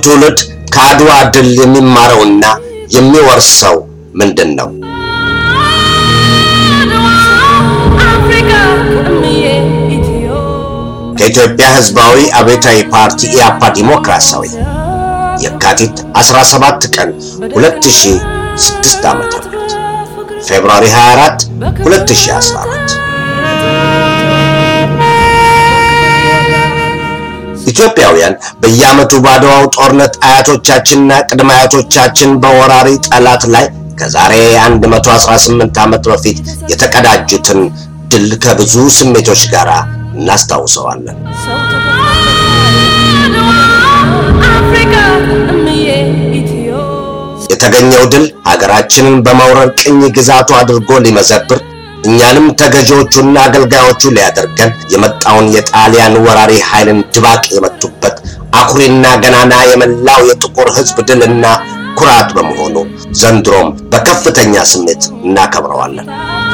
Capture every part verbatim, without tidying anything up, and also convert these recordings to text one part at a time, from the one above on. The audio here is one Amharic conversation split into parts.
ትውልድ ከአድዋ ድል የሚማረውና የሚወርሰው ምንድነው? ከኢትዮጵያ ሕዝባዊ አብዮታዊ ፓርቲ ኢያፓ ዲሞክራሲያዊ የካቲት አስራ ሰባት ቀን ሁለት ሺህ ስድስት ዓመተ ምህረት ፌብሩዋሪ ሃያ አራት ሁለት ሺህ አስራ አራት ኢትዮጵያውያን በየዓመቱ ባድዋው ጦርነት አያቶቻችንና ቅድመ አያቶቻችን በወራሪ ጠላት ላይ ከዛሬ አንድ መቶ አስራ ስምንት ዓመት በፊት የተቀዳጁትን ድል ከብዙ ስሜቶች ጋር እናስታውሰዋለን። የተገኘው ድል ሀገራችንን በመውረር ቅኝ ግዛቱ አድርጎ ሊመዘብር እኛንም ተገዢዎቹና አገልጋዮቹ ሊያደርገን የመጣውን የጣሊያን ወራሪ ኃይልን ድባቅ የመቱበት አኩሪና ገናና የመላው የጥቁር ሕዝብ ድልና ኩራት በመሆኑ ዘንድሮም በከፍተኛ ስሜት እናከብረዋለን።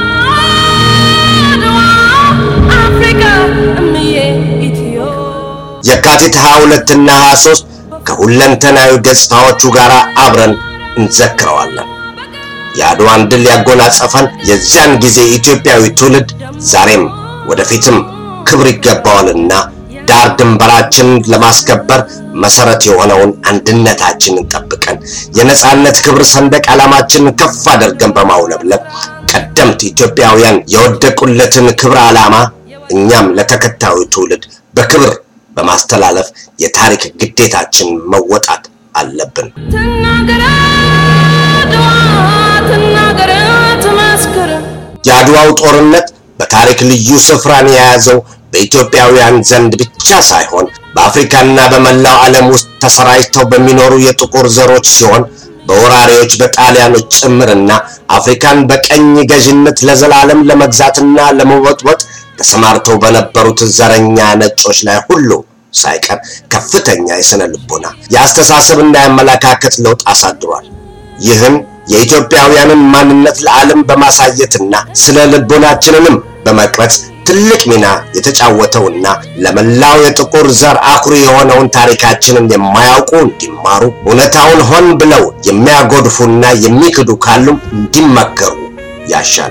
የካቲት ሃያ ሁለት እና ሃያ ሦስት ከሁለንተናዊ ገጽታዎቹ ጋር አብረን እንዘክረዋለን። የአድዋን ድል ያጎናጸፈን የዚያን ጊዜ ኢትዮጵያዊ ትውልድ ዛሬም ወደፊትም ክብር ይገባዋልና ዳር ድንበራችንን ለማስከበር መሰረት የሆነውን አንድነታችንን ጠብቀን የነጻነት ክብር ሰንደቅ ዓላማችንን ከፍ አድርገን በማውለብለብ ቀደምት ኢትዮጵያውያን የወደቁለትን ክብር ዓላማ እኛም ለተከታዩ ትውልድ በክብር በማስተላለፍ የታሪክ ግዴታችን መወጣት አለብን። የአድዋው ጦርነት በታሪክ ልዩ ስፍራን የያዘው በኢትዮጵያውያን ዘንድ ብቻ ሳይሆን በአፍሪካና በመላው ዓለም ውስጥ ተሰራጭተው በሚኖሩ የጥቁር ዘሮች ሲሆን በወራሪዎች በጣሊያኖች ጭምርና አፍሪካን በቀኝ ገዥነት ለዘላለም ለመግዛትና ለመወጥወጥ ተሰማርተው በነበሩት ዘረኛ ነጮች ላይ ሁሉ ሳይቀር ከፍተኛ የሥነ ልቦና የአስተሳሰብና የአመለካከት ለውጥ አሳድሯል። ይህም የኢትዮጵያውያንን ማንነት ለዓለም በማሳየትና ስነ ልቦናችንንም በመቅረጽ ትልቅ ሚና የተጫወተውና ለመላው የጥቁር ዘር አኩሪ የሆነውን ታሪካችንን የማያውቁ እንዲማሩ እውነታውን ሆን ብለው የሚያጎድፉና የሚክዱ ካሉም እንዲመከሩ ያሻል።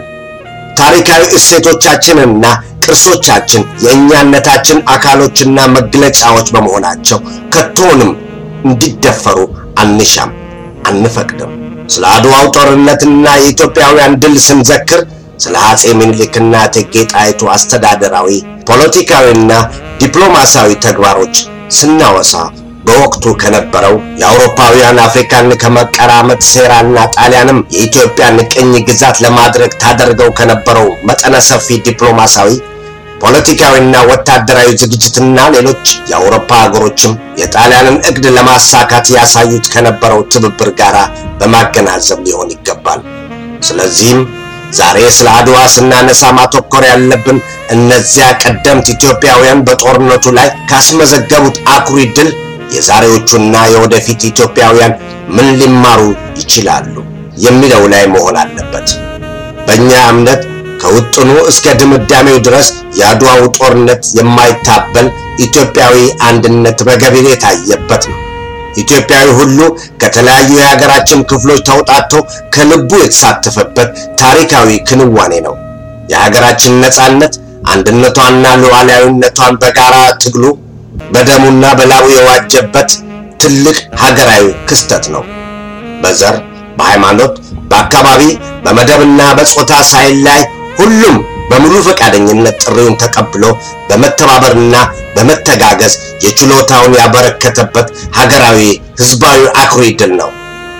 ታሪካዊ እሴቶቻችንና ቅርሶቻችን የእኛነታችን አካሎችና መግለጫዎች በመሆናቸው ከቶንም እንዲደፈሩ አንሻም፣ አንፈቅድም። ስለ አድዋው ጦርነትና የኢትዮጵያውያን ድል ስንዘክር ስለ አፄ ምኒልክና እቴጌ ጣይቱ አስተዳደራዊ ፖለቲካዊና ዲፕሎማሲያዊ ተግባሮች ስናወሳ በወቅቱ ከነበረው የአውሮፓውያን አፍሪካን ከመቀራመጥ ሴራና ጣሊያንም የኢትዮጵያን ቅኝ ግዛት ለማድረግ ታደርገው ከነበረው መጠነ ሰፊ ዲፕሎማሲያዊ ፖለቲካዊና ወታደራዊ ዝግጅትና ሌሎች የአውሮፓ ሀገሮችም የጣሊያንን እቅድ ለማሳካት ያሳዩት ከነበረው ትብብር ጋር በማገናዘብ ሊሆን ይገባል። ስለዚህም ዛሬ ስለ አድዋ ስናነሳ ማተኮር ያለብን እነዚያ ቀደምት ኢትዮጵያውያን በጦርነቱ ላይ ካስመዘገቡት አኩሪ ድል የዛሬዎቹና የወደፊት ኢትዮጵያውያን ምን ሊማሩ ይችላሉ የሚለው ላይ መሆን አለበት። በእኛ እምነት ከውጥኑ እስከ ድምዳሜው ድረስ የአድዋው ጦርነት የማይታበል ኢትዮጵያዊ አንድነት በገቢር የታየበት ነው። ኢትዮጵያዊ ሁሉ ከተለያዩ የሀገራችን ክፍሎች ተውጣጥቶ ከልቡ የተሳተፈበት ታሪካዊ ክንዋኔ ነው። የሀገራችን ነጻነት አንድነቷንና ሉዓላዊነቷን በጋራ ትግሉ በደሙና በላቡ የዋጀበት ትልቅ ሀገራዊ ክስተት ነው። በዘር፣ በሃይማኖት፣ በአካባቢ፣ በመደብና በጾታ ሳይለይ ሁሉም በሙሉ ፈቃደኝነት ጥሪውን ተቀብሎ በመተባበርና በመተጋገዝ የችሎታውን ያበረከተበት ሀገራዊ ህዝባዊ አኩሪ ድል ነው።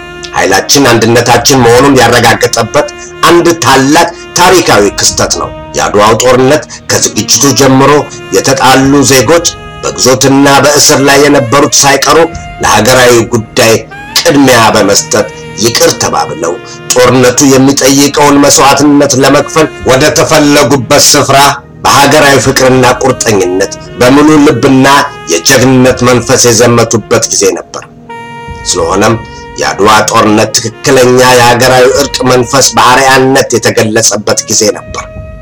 ኃይላችን አንድነታችን መሆኑን ያረጋገጠበት አንድ ታላቅ ታሪካዊ ክስተት ነው። የአድዋው ጦርነት ከዝግጅቱ ጀምሮ የተጣሉ ዜጎች በግዞትና በእስር ላይ የነበሩት ሳይቀሩ ለሀገራዊ ጉዳይ ቅድሚያ በመስጠት ይቅር ተባብለው ጦርነቱ የሚጠይቀውን መስዋዕትነት ለመክፈል ወደ ተፈለጉበት ስፍራ በሀገራዊ ፍቅርና ቁርጠኝነት በሙሉ ልብና የጀግንነት መንፈስ የዘመቱበት ጊዜ ነበር። ስለሆነም የአድዋ ጦርነት ትክክለኛ የሀገራዊ እርቅ መንፈስ በአርአያነት የተገለጸበት ጊዜ ነበር።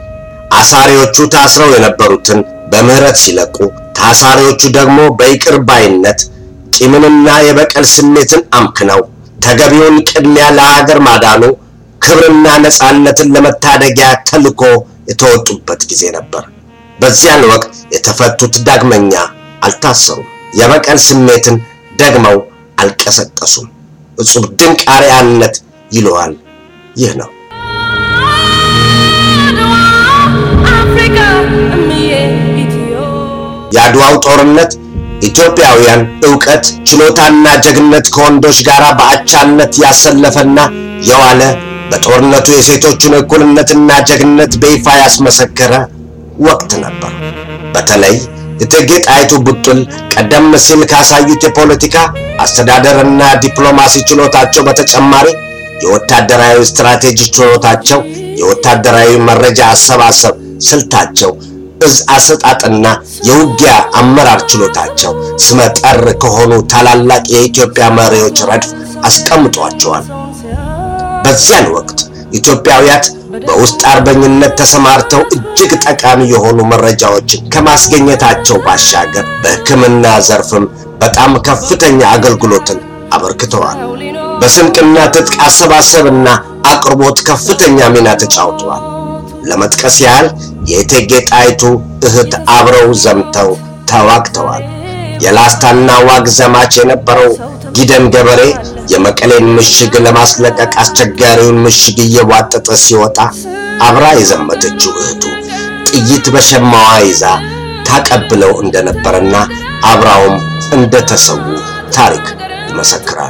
አሳሪዎቹ ታስረው የነበሩትን በምህረት ሲለቁ፣ ታሳሪዎቹ ደግሞ በይቅር ባይነት ቂምንና የበቀል ስሜትን አምክነው ተገቢውን ቅድሚያ ለሀገር ማዳኑ ክብርና ነጻነትን ለመታደጊያ ተልኮ የተወጡበት ጊዜ ነበር። በዚያን ወቅት የተፈቱት ዳግመኛ አልታሰሩም። የበቀል ስሜትን ደግመው አልቀሰቀሱም። እጹብ ድንቅ አርአያነት ይለዋል። ይህ ነው የአድዋው ጦርነት። ኢትዮጵያውያን ዕውቀት፣ ችሎታና ጀግንነት ከወንዶች ጋር በአቻነት ያሰለፈና የዋለ በጦርነቱ የሴቶችን እኩልነትና ጀግንነት በይፋ ያስመሰከረ ወቅት ነበር። በተለይ እቴጌ ጣይቱ ቡጥል ቀደም ሲል ካሳዩት የፖለቲካ አስተዳደርና ዲፕሎማሲ ችሎታቸው በተጨማሪ የወታደራዊ ስትራቴጂ ችሎታቸው፣ የወታደራዊ መረጃ አሰባሰብ ስልታቸው፣ እዝ አሰጣጥና የውጊያ አመራር ችሎታቸው ስመጠር ከሆኑ ታላላቅ የኢትዮጵያ መሪዎች ረድፍ አስቀምጧቸዋል። በዚያን ወቅት ኢትዮጵያውያት በውስጥ አርበኝነት ተሰማርተው እጅግ ጠቃሚ የሆኑ መረጃዎችን ከማስገኘታቸው ባሻገር በሕክምና ዘርፍም በጣም ከፍተኛ አገልግሎትን አበርክተዋል። በስንቅና ትጥቅ አሰባሰብና አቅርቦት ከፍተኛ ሚና ተጫውተዋል። ለመጥቀስ ያህል የእቴጌ ጣይቱ እህት አብረው ዘምተው ተዋግተዋል። የላስታና ዋግ ዘማች የነበረው ጊደን ገበሬ የመቀሌን ምሽግ ለማስለቀቅ አስቸጋሪውን ምሽግ እየዋጠጠ ሲወጣ አብራ የዘመተችው እህቱ ጥይት በሸማዋ ይዛ ታቀብለው እንደነበርና አብራውም እንደተሰዉ ታሪክ ይመሰክራል።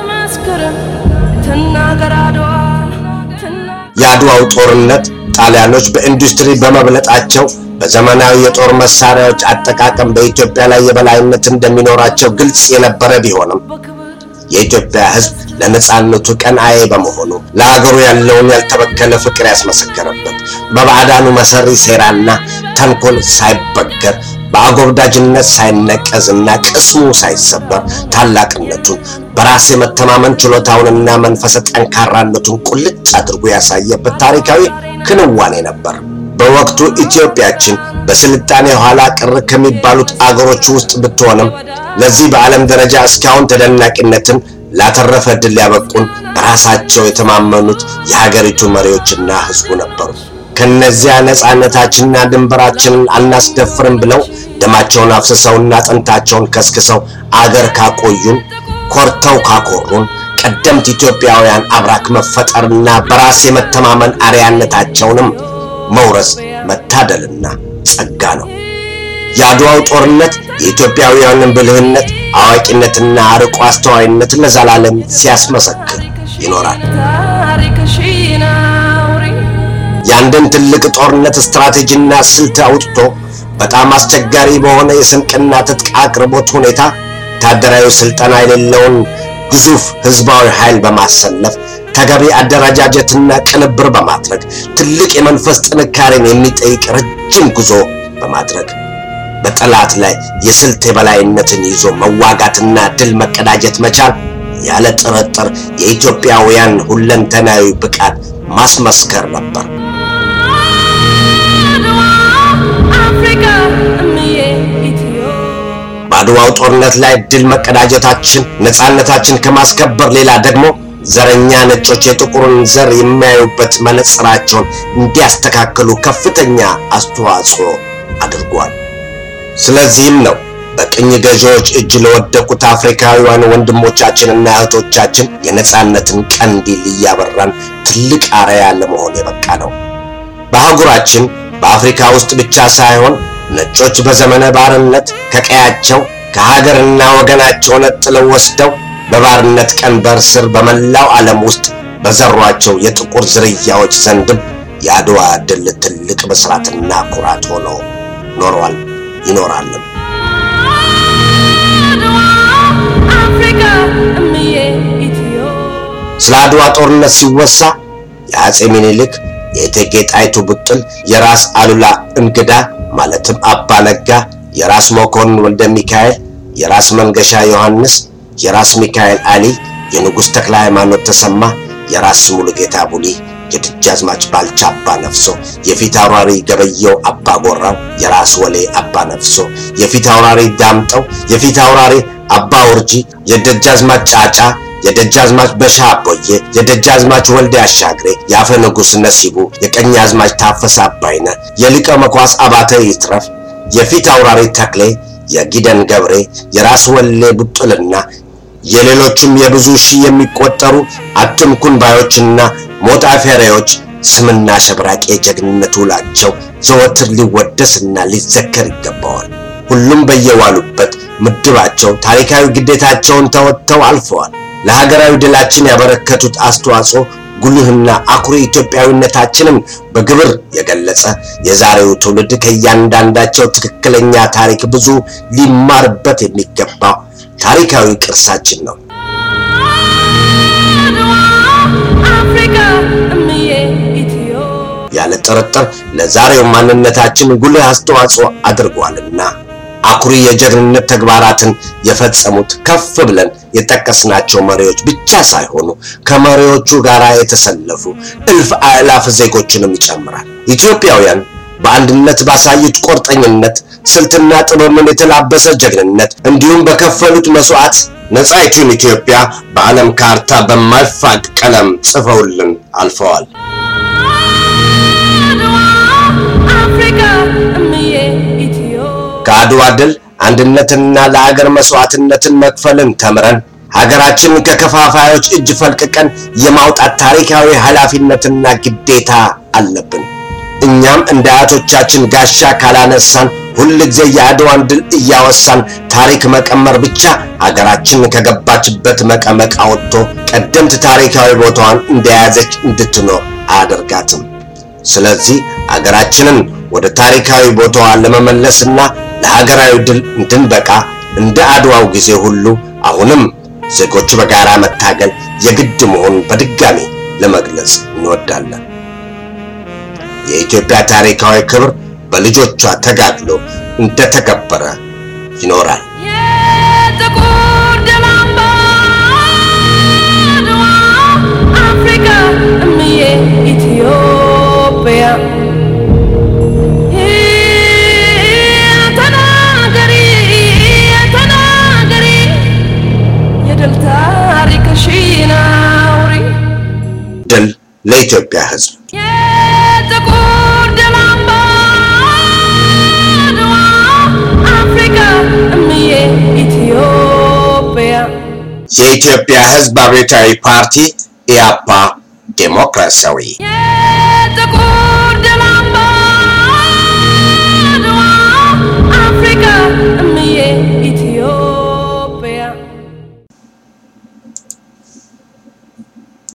የአድዋው ጦርነት ጣሊያኖች በኢንዱስትሪ በመብለጣቸው በዘመናዊ የጦር መሳሪያዎች አጠቃቀም በኢትዮጵያ ላይ የበላይነት እንደሚኖራቸው ግልጽ የነበረ ቢሆንም የኢትዮጵያ ሕዝብ ለነጻነቱ ቀናኢ በመሆኑ ለሀገሩ ያለውን ያልተበከለ ፍቅር ያስመሰከረበት በባዕዳኑ መሰሪ ሴራና ተንኮል ሳይበገር በአጎብዳጅነት ሳይነቀዝና ቅስሙ ሳይሰበር ታላቅነቱን በራስ የመተማመን ችሎታውንና መንፈሰ ጠንካራነቱን ቁልጭ አድርጎ ያሳየበት ታሪካዊ ክንዋኔ ነበር። በወቅቱ ኢትዮጵያችን በስልጣኔ ኋላ ቀር ከሚባሉት አገሮች ውስጥ ብትሆንም ለዚህ በዓለም ደረጃ እስካሁን ተደናቂነትን ላተረፈ ድል ያበቁን በራሳቸው የተማመኑት የሀገሪቱ መሪዎችና ሕዝቡ ነበሩ። ከነዚያ ነጻነታችንና ድንበራችንን አናስደፍርም ብለው ደማቸውን አፍስሰውና አጥንታቸውን ከስክሰው አገር ካቆዩን፣ ኮርተው ካኮሩን ቀደምት ኢትዮጵያውያን አብራክ መፈጠርና በራስ የመተማመን አርአያነታቸውንም መውረስ መታደልና ጸጋ ነው። የአድዋው ጦርነት የኢትዮጵያውያንን ብልህነት፣ አዋቂነትና አርቆ አስተዋይነት ለዘላለም ሲያስመሰክር ይኖራል። የአንድን ትልቅ ጦርነት ስትራቴጂና ስልት አውጥቶ በጣም አስቸጋሪ በሆነ የስንቅና ትጥቅ አቅርቦት ሁኔታ ወታደራዊ ስልጠና የሌለውን ግዙፍ ህዝባዊ ኃይል በማሰለፍ ተገቢ አደረጃጀትና ቅንብር በማድረግ ትልቅ የመንፈስ ጥንካሬን የሚጠይቅ ረጅም ጉዞ በማድረግ በጠላት ላይ የስልት የበላይነትን ይዞ መዋጋትና ድል መቀዳጀት መቻል ያለ ጥርጥር የኢትዮጵያውያን ሁለንተናዊ ብቃት ማስመስከር ነበር። በአድዋው ጦርነት ላይ ድል መቀዳጀታችን ነጻነታችን ከማስከበር ሌላ ደግሞ ዘረኛ ነጮች የጥቁሩን ዘር የሚያዩበት መነጽራቸውን እንዲያስተካክሉ ከፍተኛ አስተዋጽኦ አድርጓል። ስለዚህም ነው በቅኝ ገዢዎች እጅ ለወደቁት አፍሪካውያን ወንድሞቻችንና እህቶቻችን የነጻነትን ቀንዲል እያበራን ትልቅ አርአያ ለመሆን የበቃ ነው። በአህጉራችን በአፍሪካ ውስጥ ብቻ ሳይሆን ነጮች በዘመነ ባርነት ከቀያቸው ከሀገርና ወገናቸው ነጥለው ወስደው በባርነት ቀንበር ስር በመላው ዓለም ውስጥ በዘሯቸው የጥቁር ዝርያዎች ዘንድም የአድዋ ድል ትልቅ መስራትና ኩራት ሆኖ ኖሯል ይኖራልም። ስለ አድዋ ጦርነት ሲወሳ የአጼ ምኒልክ፣ የእቴጌ ጣይቱ ቡጥል፣ የራስ አሉላ እንግዳ ማለትም አባ ነጋ፣ የራስ መኮንን ወልደ ሚካኤል፣ የራስ መንገሻ ዮሐንስ፣ የራስ ሚካኤል አሊ፣ የንጉስ ተክለ ሃይማኖት ተሰማ፣ የራስ ሙሉጌታ ቡሊ፣ የደጃዝማች ባልቻ አባ ነፍሶ፣ የፊት አውራሪ ገበየው አባ ጎራው፣ የራስ ወሌ አባ ነፍሶ፣ የፊት አውራሪ ዳምጠው፣ የፊት አውራሪ አባ ወርጂ፣ የደጃዝማች ጫጫ፣ የደጃዝማች በሻቦዬ፣ የደጃዝማች ወልደ አሻግሬ፣ የአፈ ንጉስ ነሲቡ፣ የቀኛዝማች ታፈሰ አባይነ፣ የሊቀ መኳስ አባተ ይትረፍ፣ የፊት አውራሪ ተክሌ፣ የጊደን ገብሬ፣ የራስ ወሌ ቡጥልና የሌሎችም የብዙ ሺህ የሚቆጠሩ አትምኩን ባዮችና ሞጣ ፈሬዎች ስምና ሸብራቅ የጀግንነት ውላቸው ዘወትር ሊወደስና ሊዘከር ይገባዋል። ሁሉም በየዋሉበት ምድባቸው ታሪካዊ ግዴታቸውን ተወጥተው አልፈዋል። ለሀገራዊ ድላችን ያበረከቱት አስተዋጽኦ ጉልህና አኩሪ ኢትዮጵያዊነታችንን በግብር የገለጸ የዛሬው ትውልድ ከእያንዳንዳቸው ትክክለኛ ታሪክ ብዙ ሊማርበት የሚገባ ታሪካዊ ቅርሳችን ነው። ያለ ጥርጥር ለዛሬው ማንነታችን ጉልህ አስተዋጽኦ አድርጓልና አኩሪ የጀግንነት ተግባራትን የፈጸሙት ከፍ ብለን የጠቀስናቸው መሪዎች ብቻ ሳይሆኑ ከመሪዎቹ ጋር የተሰለፉ እልፍ አእላፍ ዜጎችንም ይጨምራል። ኢትዮጵያውያን በአንድነት ባሳዩት ቁርጠኝነት ስልትና ጥበብን የተላበሰ ጀግንነት እንዲሁም በከፈሉት መስዋዕት ነፃይቱን ኢትዮጵያ በዓለም ካርታ በማይፋቅ ቀለም ጽፈውልን አልፈዋል። ከአድዋ ድል አንድነትና ለሀገር መስዋዕትነትን መክፈልን ተምረን ሀገራችንን ከከፋፋዮች እጅ ፈልቅቀን የማውጣት ታሪካዊ ኃላፊነትና ግዴታ አለብን። እኛም እንደ አያቶቻችን ጋሻ ካላነሳን ሁልጊዜ የአድዋን ድል እያወሳን ታሪክ መቀመር ብቻ ሀገራችን ከገባችበት መቀመቅ አውጥቶ ቀደምት ታሪካዊ ቦታዋን እንደያዘች እንድትኖር አያደርጋትም። ስለዚህ ሀገራችንን ወደ ታሪካዊ ቦታዋ ለመመለስና ለሀገራዊ ድል እንድንበቃ እንደ አድዋው ጊዜ ሁሉ አሁንም ዜጎች በጋራ መታገል የግድ መሆኑን በድጋሚ ለመግለጽ እንወዳለን። የኢትዮጵያ ታሪካዊ ክብር በልጆቿ ተጋድሎ እንደተከበረ ይኖራል። የጥቁር ደም አምባ አድዋ አፍሪካ እምዬ ኢትዮጵያ ተናገሪ ተናገሪ የድል ታሪክሽን አውሪ። ድል ለኢትዮጵያ ሕዝብ። የጥቁር ደም አምባ አድዋ አፍሪካ እምዬ ኢትዮጵያ። የኢትዮጵያ ሕዝብ አብዮታዊ ፓርቲ ኢያፓ ዴሞክራሲያዊ የጥቁር ደም አምባ